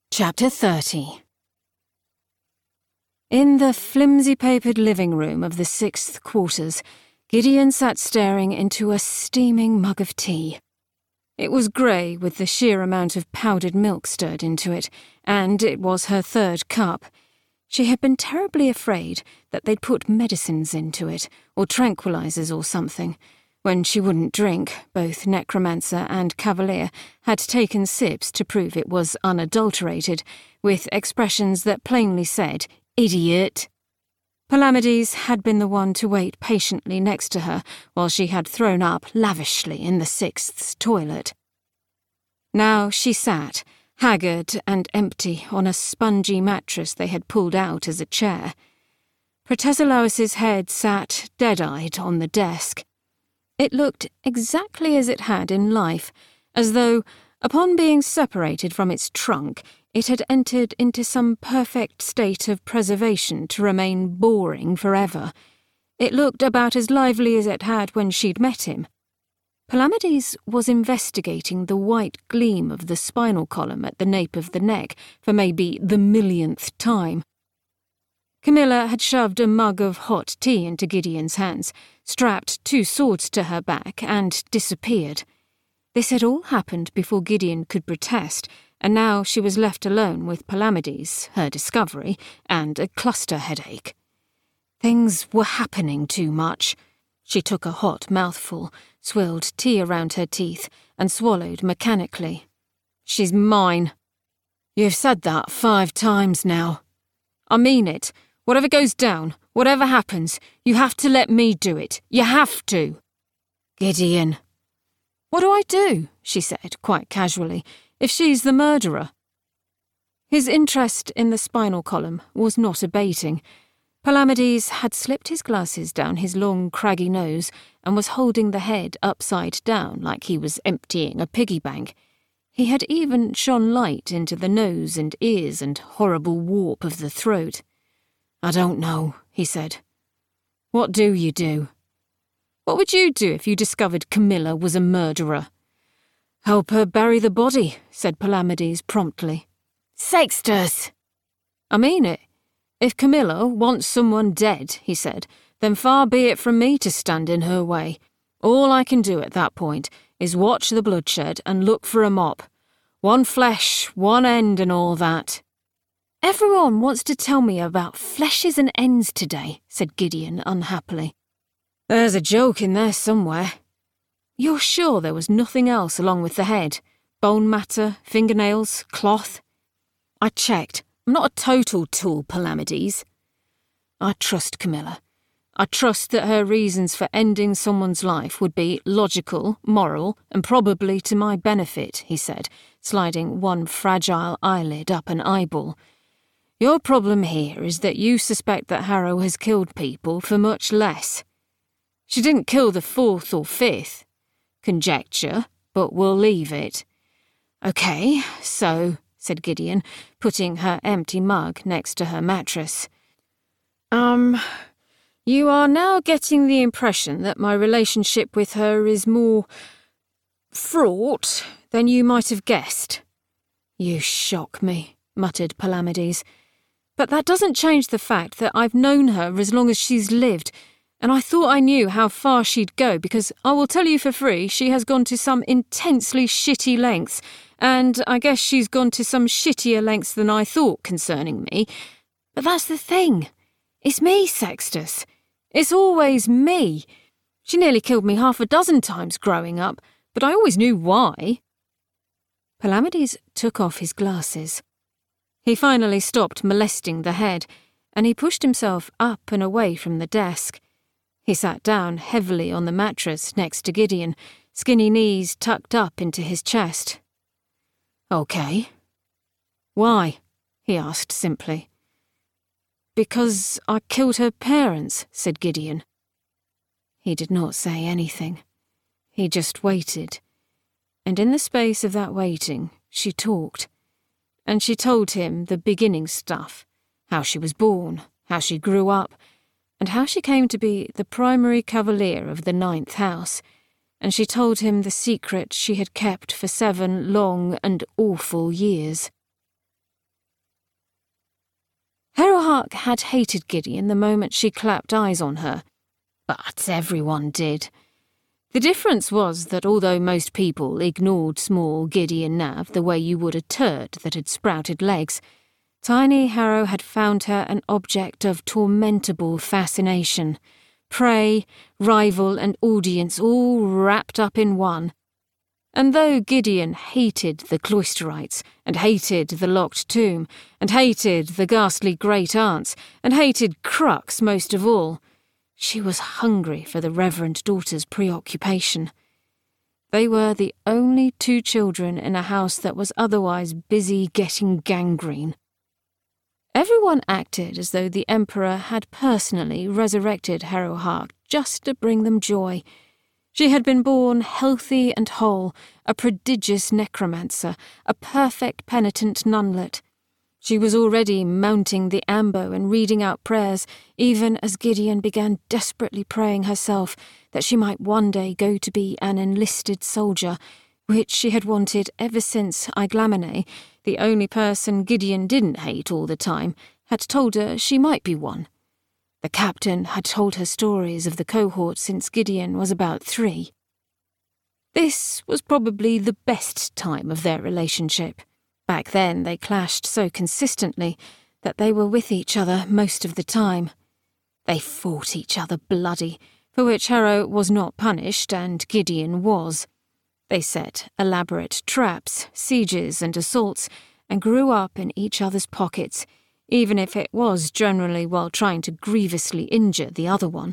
Chapter 30. In the flimsy-papered living room of the 6th Quarters, Gideon sat staring into a steaming mug of tea. It was grey with the sheer amount of powdered milk stirred into it, and it was her 3rd cup. She had been terribly afraid that they'd put medicines into it, or tranquilizers or something. When she wouldn't drink, both Necromancer and Cavalier had taken sips to prove it was unadulterated, with expressions that plainly said, "Idiot." Palamedes had been the one to wait patiently next to her while she had thrown up lavishly in the 6th's toilet. Now she sat, haggard and empty, on a spongy mattress they had pulled out as a chair. Protesilaus's head sat dead-eyed on the desk. It looked exactly as it had in life, as though, upon being separated from its trunk, it had entered into some perfect state of preservation to remain boring forever. It looked about as lively as it had when she'd met him. Palamedes was investigating the white gleam of the spinal column at the nape of the neck for maybe the millionth time. Camilla had shoved a mug of hot tea into Gideon's hands, strapped 2 swords to her back, and disappeared. This had all happened before Gideon could protest, and now she was left alone with Palamedes, her discovery, and a cluster headache. Things were happening too much. She took a hot mouthful, swilled tea around her teeth, and swallowed mechanically. "She's mine." "You've said that 5 times now." "I mean it. Whatever goes down, whatever happens, you have to let me do it. You have to." "Gideon." "What do I do?" she said, quite casually, "if she's the murderer?" His interest in the spinal column was not abating. Palamedes had slipped his glasses down his long, craggy nose and was holding the head upside down like he was emptying a piggy bank. He had even shone light into the nose and ears and horrible warp of the throat. "I don't know," he said. "What do you do?" "What would you do if you discovered Camilla was a murderer?" "Help her bury the body," said Palamedes promptly. "Sextus!" "I mean it. If Camilla wants someone dead," he said, "then far be it from me to stand in her way. All I can do at that point is watch the bloodshed and look for a mop. One flesh, one end and all that." "Everyone wants to tell me about fleshes and ends today," said Gideon unhappily. "There's a joke in there somewhere. You're sure there was nothing else along with the head? Bone matter, fingernails, cloth?" "I checked. I'm not a total tool, Palamedes." "I trust Camilla. I trust that her reasons for ending someone's life would be logical, moral, and probably to my benefit," he said, sliding one fragile eyelid up an eyeball. "Your problem here is that you suspect that Harrow has killed people for much less. She didn't kill the 4th or 5th. Conjecture, but we'll leave it." "Okay, so," said Gideon, putting her empty mug next to her mattress. You are now getting the impression that my relationship with her is more fraught than you might have guessed." "You shock me," muttered Palamedes. "But that doesn't change the fact that I've known her as long as she's lived, and I thought I knew how far she'd go because I will tell you for free she has gone to some intensely shitty lengths, and I guess she's gone to some shittier lengths than I thought concerning me. But that's the thing. It's me, Sextus. It's always me. She nearly killed me 6 times growing up, but I always knew why." Palamedes took off his glasses. He finally stopped molesting the head, and he pushed himself up and away from the desk. He sat down heavily on the mattress next to Gideon, skinny knees tucked up into his chest. "Okay." "Why?" he asked simply. "Because I killed her parents," said Gideon. He did not say anything. He just waited. And in the space of that waiting, she talked. And she told him the beginning stuff, how she was born, how she grew up, and how she came to be the primary cavalier of the 9th house, and she told him the secret she had kept for 7 long and awful years. Harrowhark had hated Gideon the moment she clapped eyes on her, but everyone did. The difference was that although most people ignored small Gideon Nav the way you would a turd that had sprouted legs, Tiny Harrow had found her an object of tormentable fascination, prey, rival and audience all wrapped up in one. And though Gideon hated the Cloisterites, and hated the locked tomb, and hated the ghastly great-aunts, and hated Crux most of all, she was hungry for the Reverend Daughter's preoccupation. They were the only two children in a house that was otherwise busy getting gangrene. Everyone acted as though the Emperor had personally resurrected Harrowhark just to bring them joy. She had been born healthy and whole, a prodigious necromancer, a perfect penitent nunlet. She was already mounting the ambo and reading out prayers, even as Gideon began desperately praying herself that she might one day go to be an enlisted soldier, which she had wanted ever since Iglamine, the only person Gideon didn't hate all the time, had told her she might be one. The captain had told her stories of the cohort since Gideon was about 3. This was probably the best time of their relationship. Back then they clashed so consistently that they were with each other most of the time. They fought each other bloody, for which Harrow was not punished and Gideon was. They set elaborate traps, sieges and assaults, and grew up in each other's pockets, even if it was generally while trying to grievously injure the other one.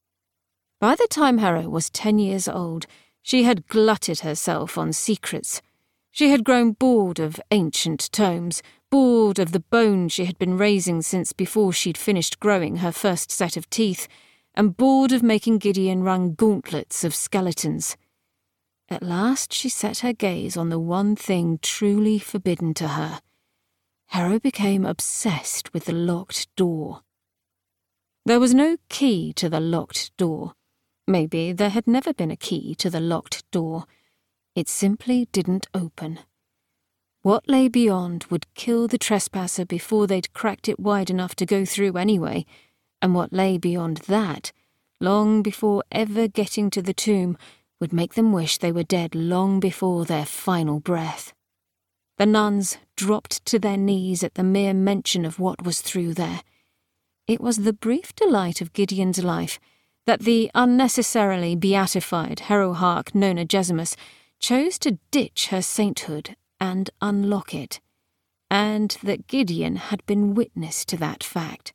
By the time Harrow was 10 years old, she had glutted herself on secrets. She had grown bored of ancient tomes, bored of the bones she had been raising since before she'd finished growing her first set of teeth, and bored of making Gideon run gauntlets of skeletons. At last she set her gaze on the one thing truly forbidden to her. Harrow became obsessed with the locked door. There was no key to the locked door. Maybe there had never been a key to the locked door. It simply didn't open. What lay beyond would kill the trespasser before they'd cracked it wide enough to go through anyway, and what lay beyond that, long before ever getting to the tomb, would make them wish they were dead long before their final breath. The nuns dropped to their knees at the mere mention of what was through there. It was the brief delight of Gideon's life that the unnecessarily beatified Harrowhark Nona Gesimus chose to ditch her sainthood and unlock it, and that Gideon had been witness to that fact.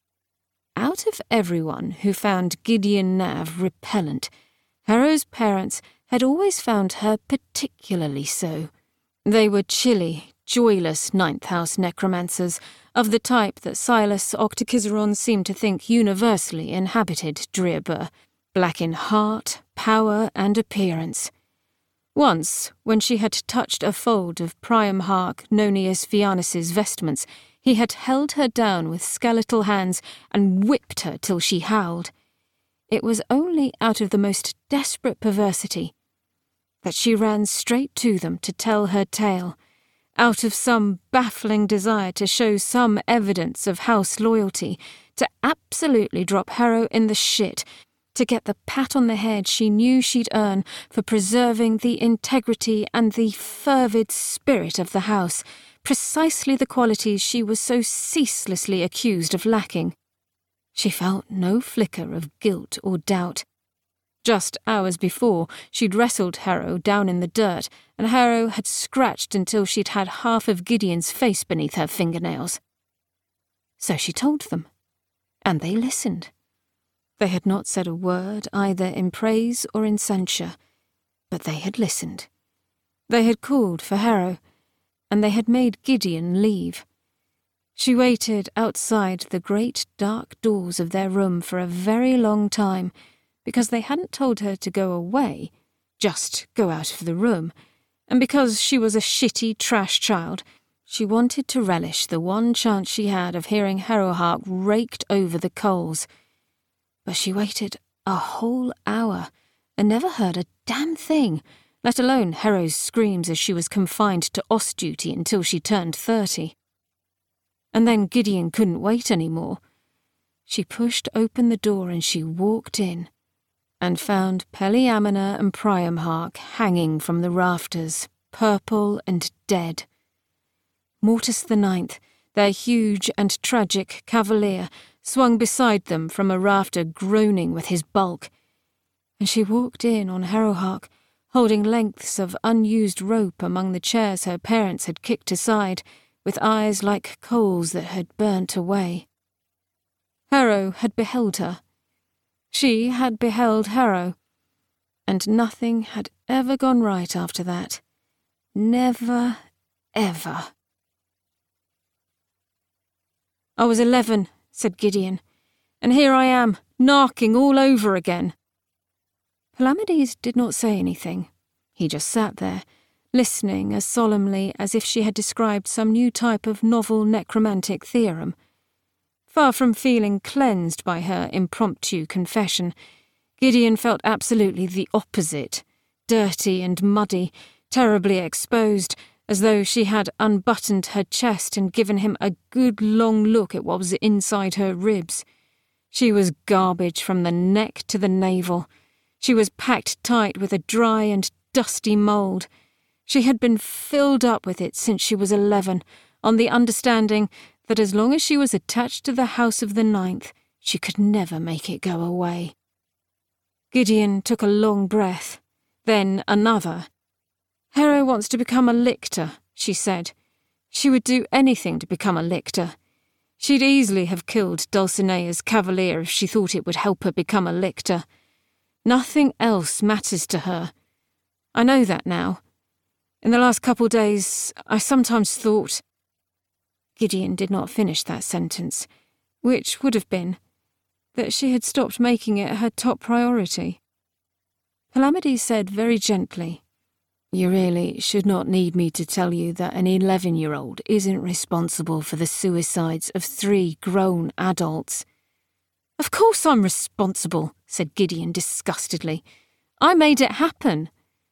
Out of everyone who found Gideon Nav repellent, Harrow's parents had always found her particularly so. They were chilly, joyless Ninth House necromancers, of the type that Silas Octokizeron seemed to think universally inhabited Drearbur, black in heart, power, and appearance. Once, when she had touched a fold of Priamhark Nonius Vianus's vestments, he had held her down with skeletal hands and whipped her till she howled. It was only out of the most desperate perversity that she ran straight to them to tell her tale, out of some baffling desire to show some evidence of house loyalty, to absolutely drop Harrow in the shit, to get the pat on the head she knew she'd earn for preserving the integrity and the fervid spirit of the house, precisely the qualities she was so ceaselessly accused of lacking. She felt no flicker of guilt or doubt. Just hours before, she'd wrestled Harrow down in the dirt, and Harrow had scratched until she'd had half of Gideon's face beneath her fingernails. So she told them, and they listened. They had not said a word either in praise or in censure, but they had listened. They had called for Harrow, and they had made Gideon leave. She waited outside the great dark doors of their room for a very long time, because they hadn't told her to go away, just go out of the room, and because she was a shitty trash child, she wanted to relish the one chance she had of hearing Harrowhark raked over the coals. But she waited a whole hour and never heard a damn thing, let alone Harrow's screams as she was confined to off duty until she turned 30. And then Gideon couldn't wait any more. She pushed open the door and she walked in, and found Peliamina and Priamhark hanging from the rafters, purple and dead. Mortis IX, their huge and tragic cavalier, swung beside them from a rafter, groaning with his bulk. And she walked in on Herohark, holding lengths of unused rope among the chairs her parents had kicked aside, with eyes like coals that had burnt away. Hero had beheld her. She had beheld Hero. And nothing had ever gone right after that. Never, ever. "I was 11, said Gideon, "and here I am, narking all over again." Palamedes did not say anything. He just sat there, listening as solemnly as if she had described some new type of novel necromantic theorem. Far from feeling cleansed by her impromptu confession, Gideon felt absolutely the opposite, dirty and muddy, terribly exposed, as though she had unbuttoned her chest and given him a good long look at what was inside her ribs. She was garbage from the neck to the navel. She was packed tight with a dry and dusty mould. She had been filled up with it since she was 11, on the understanding that as long as she was attached to the House of the Ninth, she could never make it go away. Gideon took a long breath, then another. "Hero wants to become a lictor," she said. She would do anything to become a lictor. She'd easily have killed Dulcinea's cavalier if she thought it would help her become a lictor. Nothing else matters to her. I know that now. In the last couple days, I sometimes thought... Gideon did not finish that sentence, which would have been that she had stopped making it her top priority. Palamedes said very gently, "You really should not need me to tell you that an 11-year-old isn't responsible for the suicides of 3 grown adults." "Of course I'm responsible," said Gideon disgustedly. "I made it happen."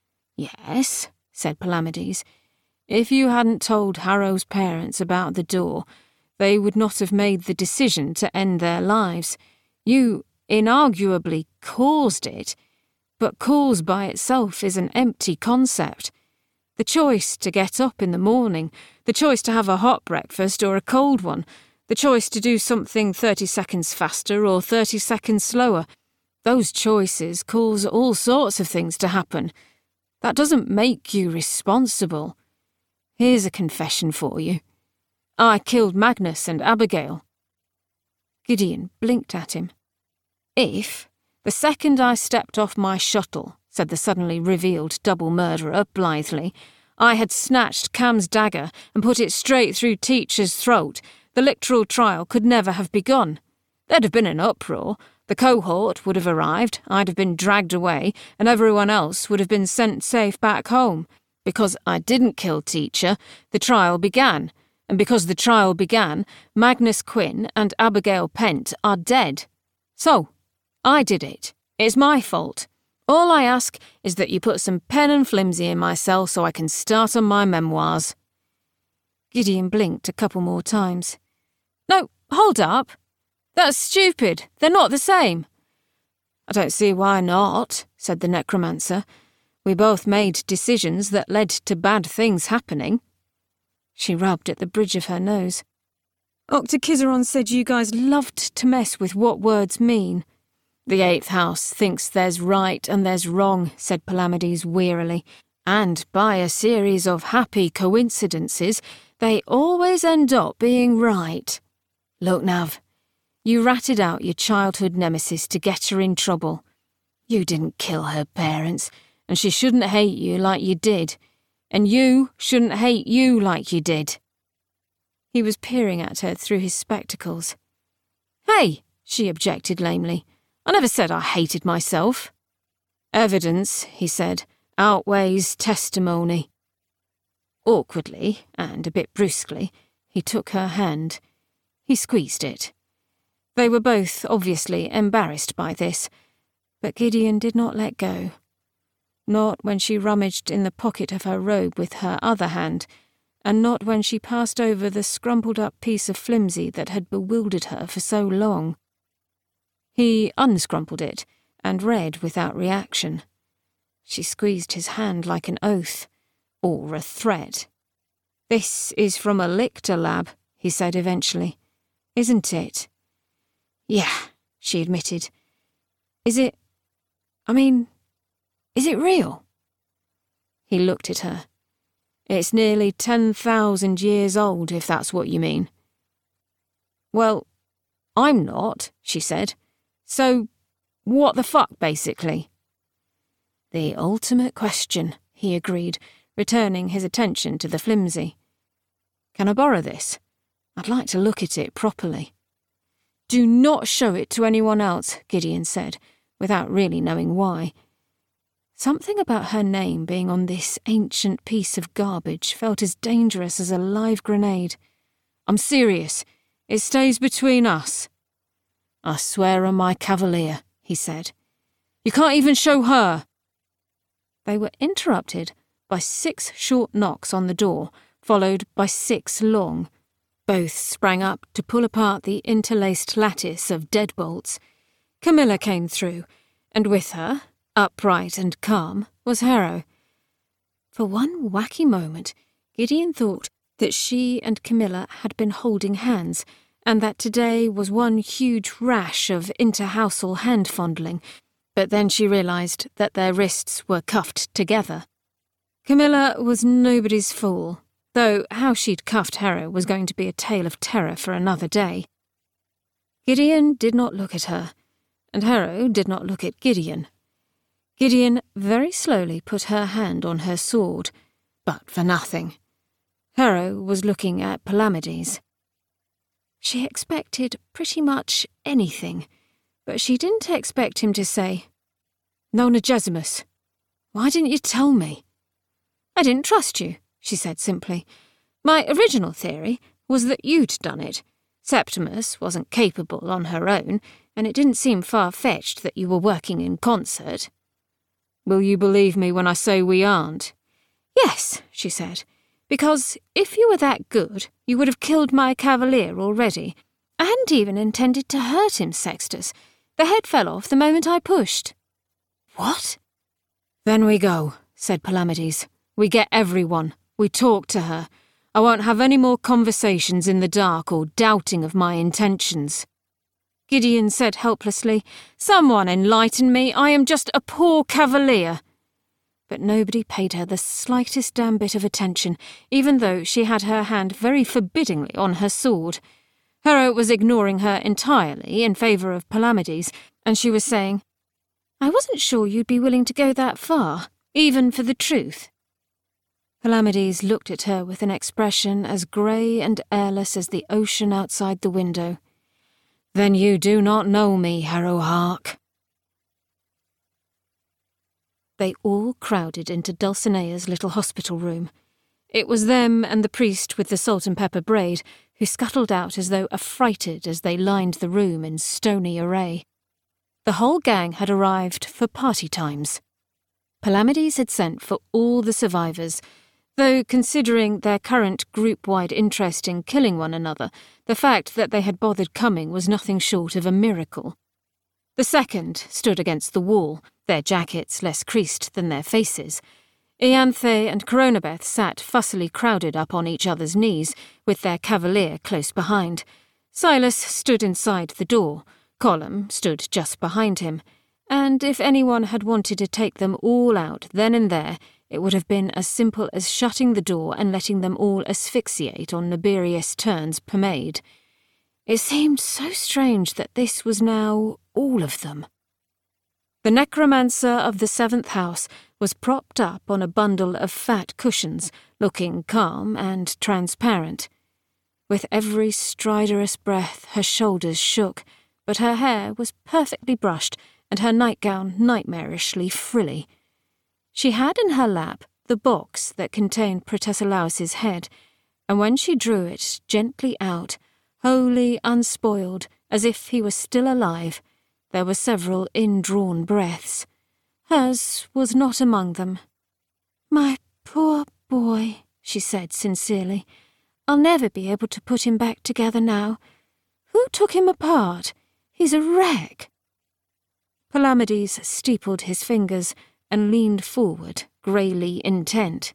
"Yes," said Palamedes. "If you hadn't told Harrow's parents about the door, they would not have made the decision to end their lives. You inarguably caused it, but cause by itself is an empty concept. The choice to get up in the morning, the choice to have a hot breakfast or a cold one, the choice to do something 30 seconds faster or 30 seconds slower, those choices cause all sorts of things to happen. That doesn't make you responsible. Here's a confession for you. I killed Magnus and Abigail." Gideon blinked at him. "If, the second I stepped off my shuttle," said the suddenly revealed double murderer blithely, "I had snatched Cam's dagger and put it straight through Teacher's throat, the lictoral trial could never have begun. There'd have been an uproar. The cohort would have arrived, I'd have been dragged away, and everyone else would have been sent safe back home. Because I didn't kill Teacher, the trial began, and because the trial began, Magnus Quinn and Abigail Pent are dead. So, I did it. It's my fault. All I ask is that you put some pen and flimsy in my cell so I can start on my memoirs." Gideon blinked a couple more times. "No, hold up. That's stupid. They're not the same." "I don't see why not," said the necromancer. "We both made decisions that led to bad things happening." She rubbed at the bridge of her nose. "Octokizaron said you guys loved to mess with what words mean." "The 8th House thinks there's right and there's wrong," said Palamedes wearily, "and by a series of happy coincidences, they always end up being right. Look, Nav, you ratted out your childhood nemesis to get her in trouble. You didn't kill her parents, and she shouldn't hate you like you did, and you shouldn't hate you like you did." He was peering at her through his spectacles. "Hey," she objected lamely, "I never said I hated myself." "Evidence," he said, "outweighs testimony." Awkwardly, and a bit brusquely, he took her hand. He squeezed it. They were both obviously embarrassed by this, but Gideon did not let go. Not when she rummaged in the pocket of her robe with her other hand, and not when she passed over the scrumpled-up piece of flimsy that had bewildered her for so long. He unscrumpled it and read without reaction. She squeezed his hand like an oath, or a threat. "This is from a Lichter lab," he said eventually. "Isn't it?" "Yeah," she admitted. Is it real?" He looked at her. "It's nearly 10,000 years old, if that's what you mean." "Well, I'm not," she said. "So, what the fuck, basically?" "The ultimate question," he agreed, returning his attention to the flimsy. "Can I borrow this? I'd like to look at it properly." "Do not show it to anyone else," Gideon said, without really knowing why. Something about her name being on this ancient piece of garbage felt as dangerous as a live grenade. "I'm serious. It stays between us." "I swear on my Cavalier," he said. "You can't even show her." They were interrupted by 6 short knocks on the door, followed by 6 long. Both sprang up to pull apart the interlaced lattice of deadbolts. Camilla came through, and with her, upright and calm, was Harrow. For one wacky moment, Gideon thought that she and Camilla had been holding hands, and that today was one huge rash of interhousal hand-fondling, but then she realised that their wrists were cuffed together. Camilla was nobody's fool, though how she'd cuffed Harrow was going to be a tale of terror for another day. Gideon did not look at her, and Harrow did not look at Gideon. Gideon very slowly put her hand on her sword, but for nothing. Harrow was looking at Palamedes. She expected pretty much anything, but she didn't expect him to say, "Nona Gesimus, why didn't you tell me?" "I didn't trust you," she said simply. "My original theory was that you'd done it. Septimus wasn't capable on her own, and it didn't seem far-fetched that you were working in concert." "Will you believe me when I say we aren't?" "Yes," she said, "because if you were that good, you would have killed my Cavalier already. I hadn't even intended to hurt him, Sextus. The head fell off the moment I pushed." "What?" "Then we go," said Palamedes. "We get everyone. We talk to her. I won't have any more conversations in the dark or doubting of my intentions." Gideon said helplessly, "Someone enlighten me. I am just a poor Cavalier." But nobody paid her the slightest damn bit of attention, even though she had her hand very forbiddingly on her sword. Harrow was ignoring her entirely in favour of Palamedes, and she was saying, "I wasn't sure you'd be willing to go that far, even for the truth." Palamedes looked at her with an expression as grey and airless as the ocean outside the window. "Then you do not know me, Harrow Hark." They all crowded into Dulcinea's little hospital room. It was them and the priest with the salt and pepper braid, who scuttled out as though affrighted as they lined the room in stony array. The whole gang had arrived for party times. Palamedes had sent for all the survivors, though considering their current group-wide interest in killing one another, the fact that they had bothered coming was nothing short of a miracle. The second stood against the wall, their jackets less creased than their faces. Ianthe and Coronabeth sat fussily crowded up on each other's knees, with their Cavalier close behind. Silas stood inside the door, Colum stood just behind him, and if anyone had wanted to take them all out then and there, it would have been as simple as shutting the door and letting them all asphyxiate on Naberius Turn's pomade. It seemed so strange that this was now all of them. The necromancer of the 7th house was propped up on a bundle of fat cushions, looking calm and transparent. With every stridorous breath, her shoulders shook, but her hair was perfectly brushed and her nightgown nightmarishly frilly. She had in her lap the box that contained Protesilaus's head, and when she drew it gently out, wholly unspoiled, as if he was still alive, there were several indrawn breaths. Hers was not among them. "My poor boy," she said sincerely. "I'll never be able to put him back together now. Who took him apart? He's a wreck." Palamedes steepled his fingers and leaned forward, greyly intent.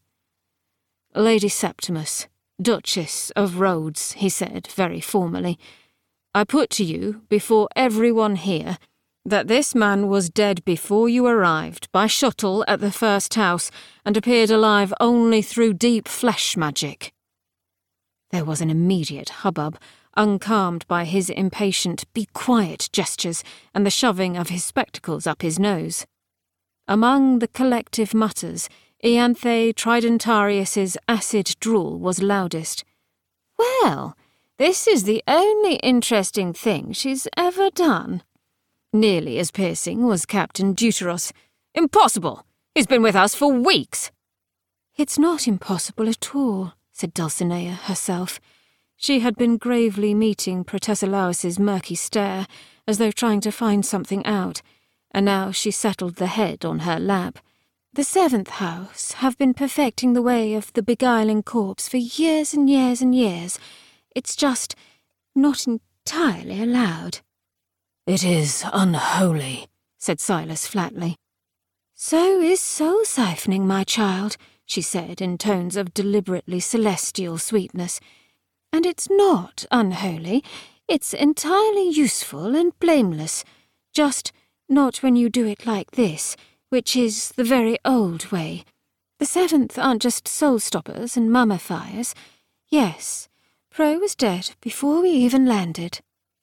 "Lady Septimus, Duchess of Rhodes," he said very formally, "I put to you, before everyone here, that this man was dead before you arrived by shuttle at the first house and appeared alive only through deep flesh magic." There was an immediate hubbub, uncalmed by his impatient "be quiet" gestures and the shoving of his spectacles up his nose. Among the collective mutters, Ianthe Tridentarius's acid drool was loudest. "Well, this is the only interesting thing she's ever done." Nearly as piercing was Captain Deuteros. "Impossible! He's been with us for weeks!" "It's not impossible at all," said Dulcinea herself. She had been gravely meeting Protesilaus's murky stare, as though trying to find something out, and now she settled the head on her lap. "The Seventh House have been perfecting the way of the beguiling corpse for years and years and years. It's just not entirely allowed." "It is unholy," said Silas flatly. "So is soul-siphoning, my child," she said in tones of deliberately celestial sweetness. "And it's not unholy. It's entirely useful and blameless. Just not when you do it like this, which is the very old way. The Seventh aren't just soul-stoppers and mummifiers. Yes, Pro was dead before we even landed."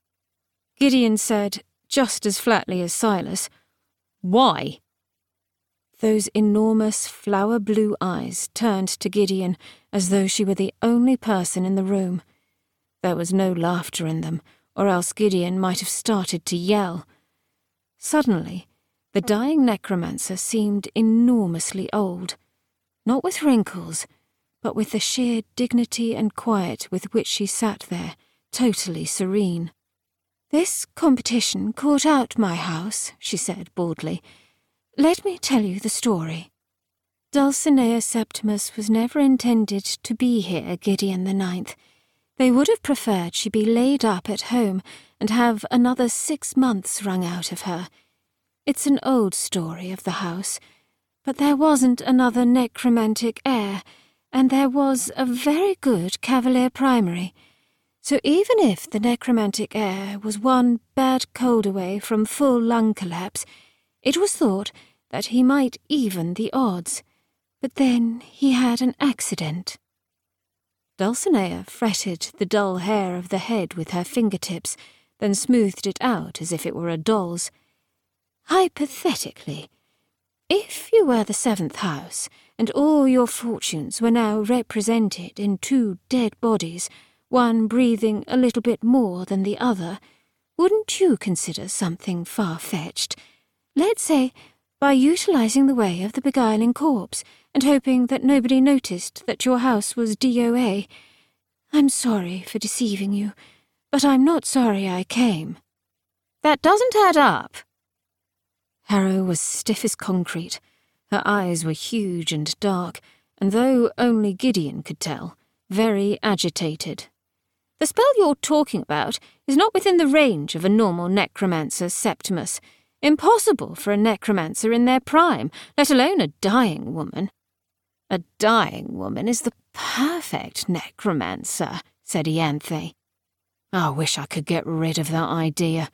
Gideon said, just as flatly as Silas, "Why?" Those enormous flower-blue eyes turned to Gideon as though she were the only person in the room. There was no laughter in them, or else Gideon might have started to yell. Suddenly, the dying necromancer seemed enormously old, not with wrinkles, but with the sheer dignity and quiet with which she sat there, totally serene. "This competition caught out my house," she said baldly. "Let me tell you the story. Dulcinea Septimus was never intended to be here, Gideon the Ninth. They would have preferred she be laid up at home and have another 6 months wrung out of her. It's an old story of the house, but there wasn't another necromantic heir, and there was a very good Cavalier Primary. So even if the necromantic heir was one bad cold away from full lung collapse, it was thought that he might even the odds. But then he had an accident." Dulcinea fretted the dull hair of the head with her fingertips, then smoothed it out as if it were a doll's. "Hypothetically, if you were the Seventh House, and all your fortunes were now represented in 2 dead bodies, one breathing a little bit more than the other, wouldn't you consider something far-fetched? Let's say, by utilizing the way of the beguiling corpse, and hoping that nobody noticed that your house was DOA. I'm sorry for deceiving you, but I'm not sorry I came." "That doesn't add up." Harrow was stiff as concrete. Her eyes were huge and dark, and though only Gideon could tell, very agitated. "The spell you're talking about is not within the range of a normal necromancer, Septimus. Impossible for a necromancer in their prime, let alone a dying woman." "A dying woman is the perfect necromancer," said Ianthe. "I wish I could get rid of that idea.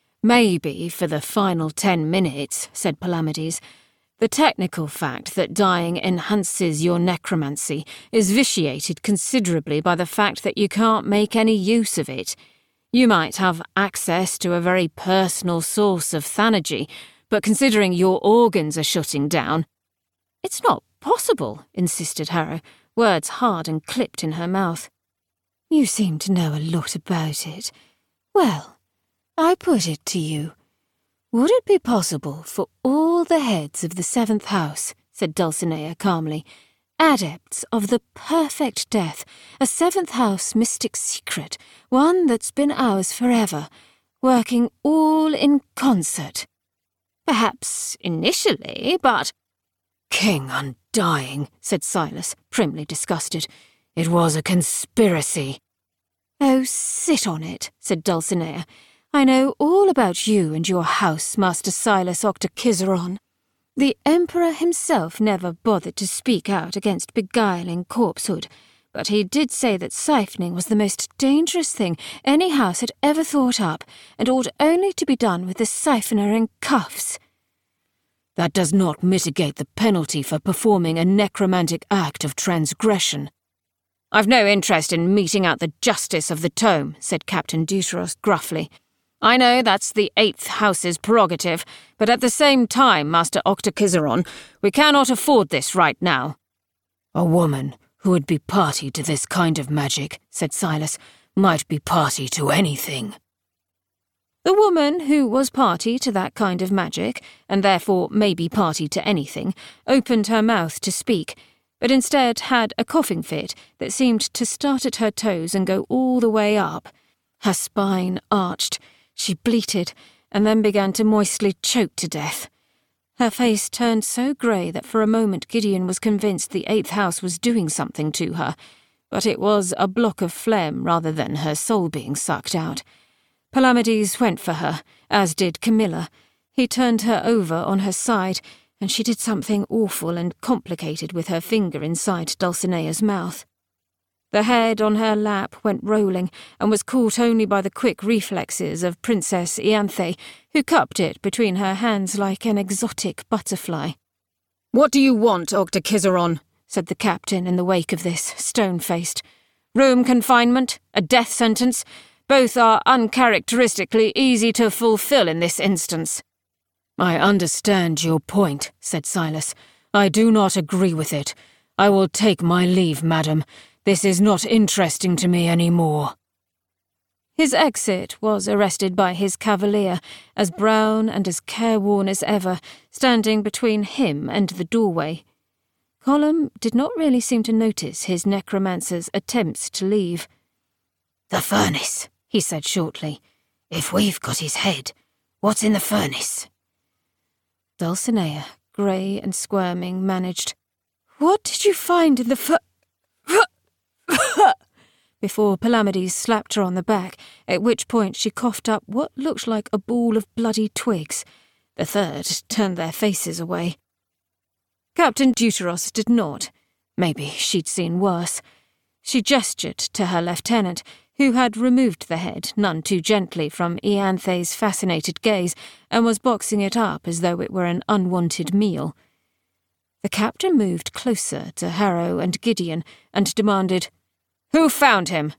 Maybe for the final 10 minutes, said Palamedes. The technical fact that dying enhances your necromancy is vitiated considerably by the fact that you can't make any use of it. You might have access to a very personal source of thanagy, but considering your organs are shutting down—" "It's not possible," insisted Harrow, words hard and clipped in her mouth. "You seem to know a lot about it. Well, I put it to you. Would it be possible for all the heads of the Seventh House, said Dulcinea calmly, adepts of the perfect death, a Seventh House mystic secret, one that's been ours forever, working all in concert? Perhaps initially, but—" "King dying, said Silas, primly disgusted. It was a conspiracy. Oh, sit on it, said Dulcinea. I know all about you and your house, Master Silas Octokizeron. The Emperor himself never bothered to speak out against beguiling corpsehood, but he did say that siphoning was the most dangerous thing any house had ever thought up, and ought only to be done with the siphoner in cuffs. That does not mitigate the penalty for performing a necromantic act of transgression. I've no interest in meting out the justice of the tome, said Captain Deuteros gruffly. I know that's the 8th House's prerogative, but at the same time, Master Octokizeron, we cannot afford this right now. A woman who would be party to this kind of magic, said Silas, might be party to anything. The woman who was party to that kind of magic, and therefore may be party to anything, opened her mouth to speak, but instead had a coughing fit that seemed to start at her toes and go all the way up. Her spine arched. She bleated, and then began to moistly choke to death. Her face turned so grey that for a moment Gideon was convinced the 8th House was doing something to her, but it was a block of phlegm rather than her soul being sucked out. Palamedes went for her, as did Camilla. He turned her over on her side, and she did something awful and complicated with her finger inside Dulcinea's mouth. The head on her lap went rolling and was caught only by the quick reflexes of Princess Ianthe, who cupped it between her hands like an exotic butterfly. "What do you want, Octokizeron?" said the captain in the wake of this, stone-faced. "Room confinement? A death sentence? Both are uncharacteristically easy to fulfill in this instance." "I understand your point," said Silas. "I do not agree with it. I will take my leave, madam. This is not interesting to me any more." His exit was arrested by his cavalier, as brown and as careworn as ever, standing between him and the doorway. Colum did not really seem to notice his necromancer's attempts to leave. "The furnace," he said shortly. "If we've got his head, what's in the furnace?" Dulcinea, grey and squirming, managed, "What did you find in the before Palamedes slapped her on the back, at which point she coughed up what looked like a ball of bloody twigs. The third turned their faces away. Captain Deuteros did not. Maybe she'd seen worse. She gestured to her lieutenant, who had removed the head none too gently from Ianthe's fascinated gaze and was boxing it up as though it were an unwanted meal. The captain moved closer to Harrow and Gideon and demanded, "Who found him?"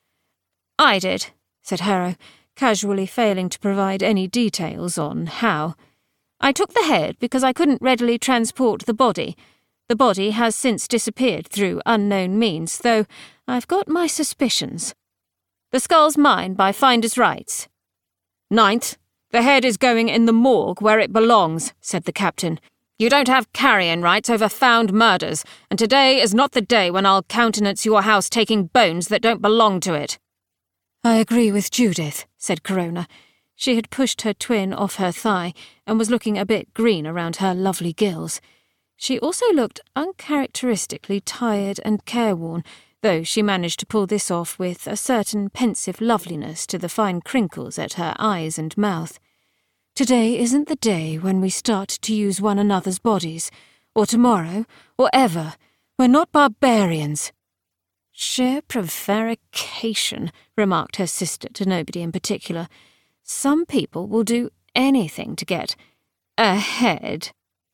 "I did," said Harrow, casually failing to provide any details on how. "I took the head because I couldn't readily transport the body. The body has since disappeared through unknown means, though I've got my suspicions. The skull's mine by finder's rights." "Ninth, the head is going in the morgue where it belongs," said the captain. "You don't have carrion rights over found murders, and today is not the day when I'll countenance your house taking bones that don't belong to it." "I agree with Judith," said Corona. She had pushed her twin off her thigh and was looking a bit green around her lovely gills. She also looked uncharacteristically tired and careworn, though she managed to pull this off with a certain pensive loveliness to the fine crinkles at her eyes and mouth. "Today isn't the day when we start to use one another's bodies, or tomorrow, or ever. We're not barbarians." "Sheer prevarication," remarked her sister to nobody in particular. "Some people will do anything to get ahead."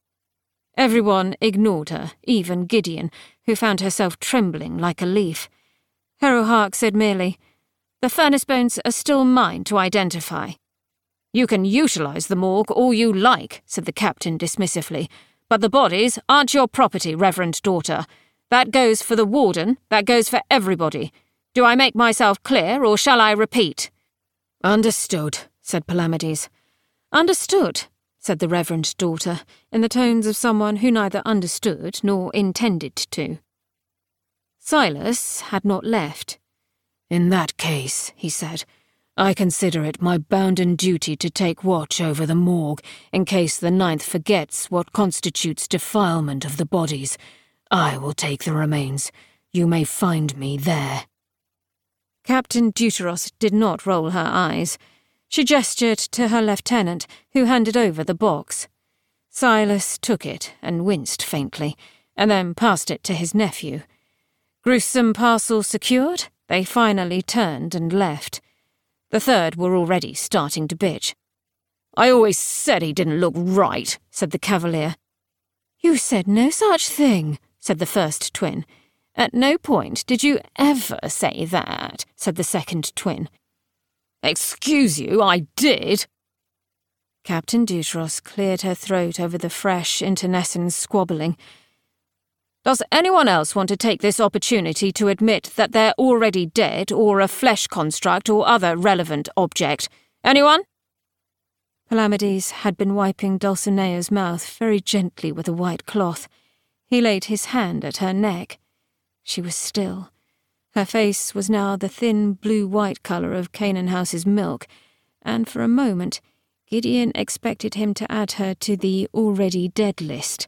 Everyone ignored her, even Gideon, who found herself trembling like a leaf. Harrowhark said merely, "The furnace bones are still mine to identify." "You can utilise the morgue all you like," said the captain dismissively, "but the bodies aren't your property, reverend daughter. That goes for the warden, that goes for everybody. Do I make myself clear, or shall I repeat?" "Understood," said Palamedes. "Understood," said the reverend daughter, in the tones of someone who neither understood nor intended to. Silas had not left. "In that case," he said, I consider it my bounden duty to take watch over the morgue in case the Ninth forgets what constitutes defilement of the bodies. I will take the remains. You may find me there." Captain Deuteros did not roll her eyes. She gestured to her lieutenant, who handed over the box. Silas took it and winced faintly, and then passed it to his nephew. Gruesome parcel secured, they finally turned and left. The third were already starting to bitch. "I always said he didn't look right," said the Cavalier. "You said no such thing," said the first twin. "At no point did you ever say that," said the second twin. "Excuse you, I did." Captain Deuteros cleared her throat over the fresh internecine squabbling. "Does anyone else want to take this opportunity to admit that they're already dead or a flesh construct or other relevant object? Anyone?" Palamedes had been wiping Dulcinea's mouth very gently with a white cloth. He laid his hand at her neck. She was still. Her face was now the thin blue-white colour of Canaan House's milk, and for a moment Gideon expected him to add her to the already dead list.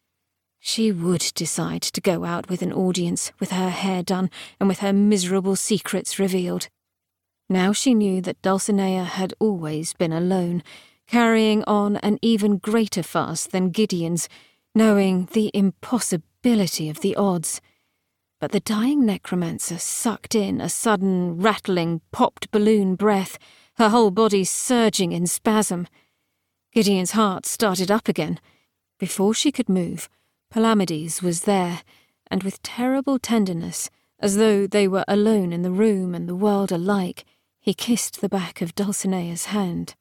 She would decide to go out with an audience, with her hair done, and with her miserable secrets revealed. Now she knew that Dulcinea had always been alone, carrying on an even greater farce than Gideon's, knowing the impossibility of the odds. But the dying necromancer sucked in a sudden, rattling, popped balloon breath, her whole body surging in spasm. Gideon's heart started up again. Before she could move, Palamedes was there, and with terrible tenderness, as though they were alone in the room and the world alike, he kissed the back of Dulcinea's hand.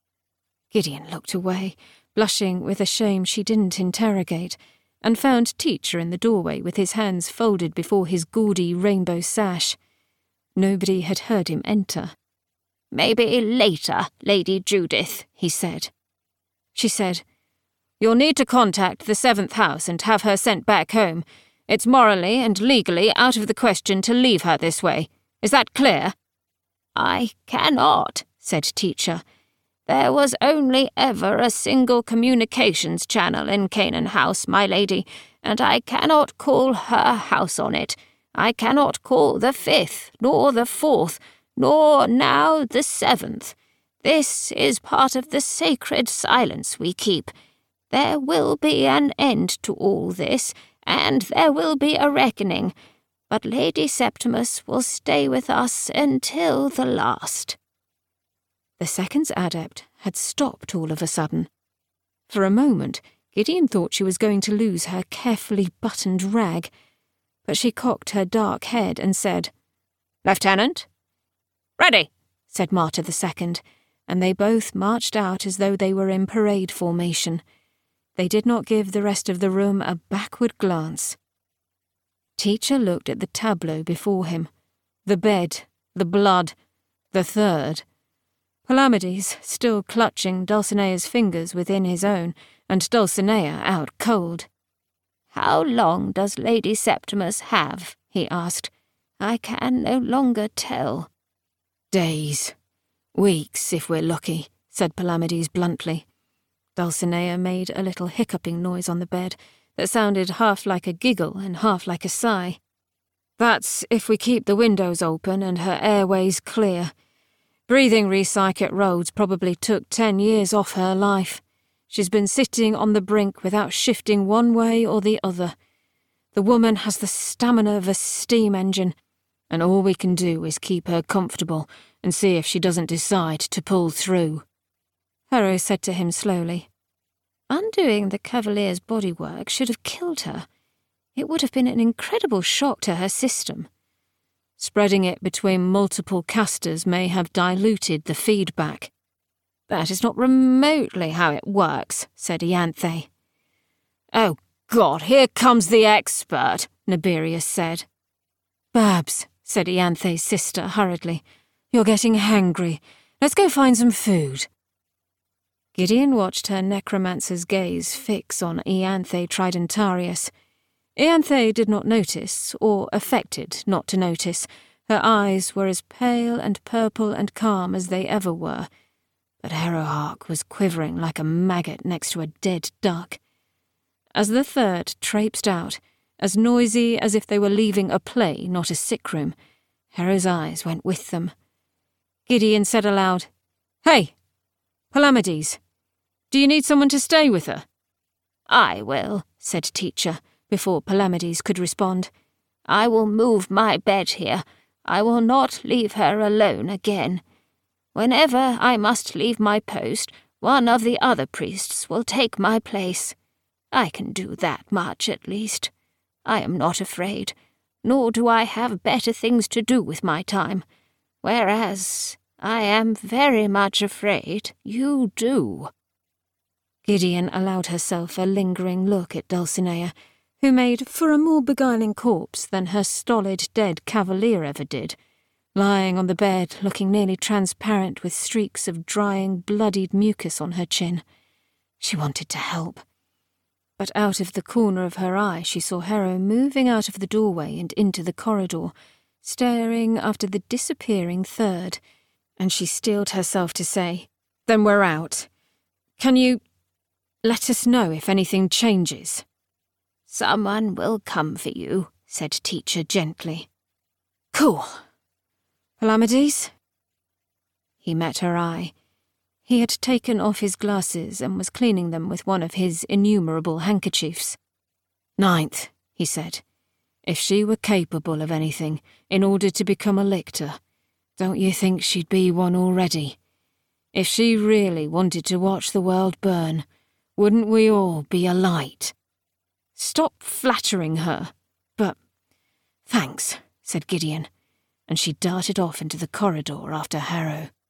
Gideon looked away, blushing with a shame she didn't interrogate, and found Teacher in the doorway with his hands folded before his gaudy rainbow sash. Nobody had heard him enter. "Maybe later, Lady Judith," he said. She said, "You'll need to contact the 7th House and have her sent back home. It's morally and legally out of the question to leave her this way. Is that clear?" "I cannot," said Teacher. "There was only ever a single communications channel in Canaan House, my lady, and I cannot call her house on it. I cannot call the 5th, nor the 4th, nor now the 7th. This is part of the sacred silence we keep. There will be an end to all this, and there will be a reckoning, but Lady Septimus will stay with us until the last." The second's adept had stopped all of a sudden. For a moment, Gideon thought she was going to lose her carefully buttoned rag, but she cocked her dark head and said, "Lieutenant?" "Ready," said Marta II, and they both marched out as though they were in parade formation. They did not give the rest of the room a backward glance. Teacher looked at the tableau before him. The bed, the blood, the third. Palamedes still clutching Dulcinea's fingers within his own, and Dulcinea out cold. "How long does Lady Septimus have?" he asked. "I can no longer tell." "Days. Weeks, if we're lucky," said Palamedes bluntly. Dulcinea made a little hiccuping noise on the bed that sounded half like a giggle and half like a sigh. "That's if we keep the windows open and her airways clear. Breathing recycled roads probably took 10 years off her life. She's been sitting on the brink without shifting one way or the other. The woman has the stamina of a steam engine, and all we can do is keep her comfortable and see if she doesn't decide to pull through." Harrow said to him slowly, "Undoing the Cavalier's bodywork should have killed her. It would have been an incredible shock to her system. Spreading it between multiple casters may have diluted the feedback." "That is not remotely how it works," said Ianthe. "Oh God, here comes the expert," Naberius said. "Babs," said Ianthe's sister hurriedly, "you're getting hangry. Let's go find some food." Gideon watched her necromancer's gaze fix on Ianthe Tridentarius. Ianthe did not notice, or affected not to notice, Her eyes were as pale and purple and calm as they ever were, but Harrowhark was quivering like a maggot next to a dead duck. As the third traipsed out, as noisy as if they were leaving a play, not a sick room, Harrow's eyes went with them. Gideon said aloud, "Hey, Palamedes, do you need someone to stay with her?" "I will," said Teacher, before Palamedes could respond. "I will move my bed here. I will not leave her alone again. Whenever I must leave my post, one of the other priests will take my place. I can do that much, at least. I am not afraid, nor do I have better things to do with my time, whereas I am very much afraid you do." Gideon allowed herself a lingering look at Dulcinea, who made for a more beguiling corpse than her stolid dead cavalier ever did, lying on the bed looking nearly transparent with streaks of drying, bloodied mucus on her chin. She wanted to help. But out of the corner of her eye she saw Harrow moving out of the doorway and into the corridor, staring after the disappearing third, and she steeled herself to say, "Then we're out. Can you let us know if anything changes?" "Someone will come for you," said Teacher gently. "Cool. Palamedes?" He met her eye. He had taken off his glasses and was cleaning them with one of his innumerable handkerchiefs. "Ninth," he said. "If she were capable of anything in order to become a lictor, don't you think she'd be one already? If she really wanted to watch the world burn, wouldn't we all be a light? Stop flattering her." "But thanks," said Gideon, and she darted off into the corridor after Harrow.